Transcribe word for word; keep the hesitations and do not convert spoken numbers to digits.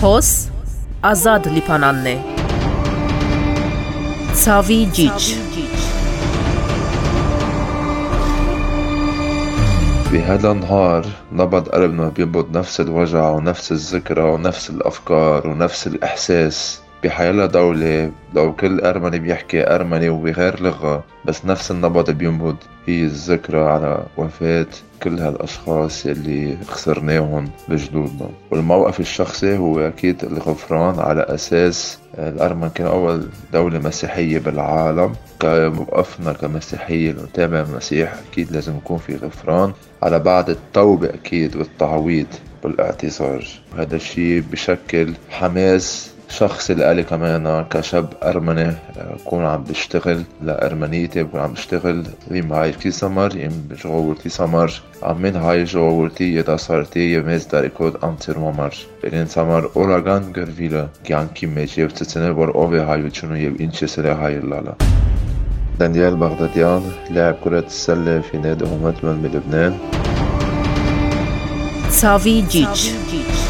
Փոս ազատ Լիբանանն է։ Ցավի ջիջ։ بهذا النهار نبض قلبنا بينبض نفس الوجع ونفس الذكرى ونفس الأفكار ونفس الإحساس. بحيالله دولة لو كل أرمني بيحكي أرمني وبغير لغة، بس نفس النبض بينبض، هي الذكرى على وفاة كل هالأشخاص اللي خسرناهم بجدودنا. والموقف الشخصي هو أكيد الغفران، على أساس الأرمن كان أول دولة مسيحية بالعالم. كموقفنا كمسيحية نتابع المسيح، أكيد لازم يكون في غفران على بعد التوبة أكيد والتعويض والاعتذار. وهذا الشيء بشكل حماس شخصي لألي كمان كشاب أرمني، أكون عم بشتغل لأرمنيتي، بكون عم بشتغل ليم هاي كي سمر يم بجغورتي سمر عمين هاي جغورتي يدا صارتي يميز داريكود أنتر ممر بلين سمر أوراغان غرفيلا كيان كيميجي بتتسنة بور أوفي هاي وچنو يب إنشي سلي هاي اللالا. دانيال بغداديان لاعب كرة السلة في نادي هومتمن بلبنان. صافي جيج.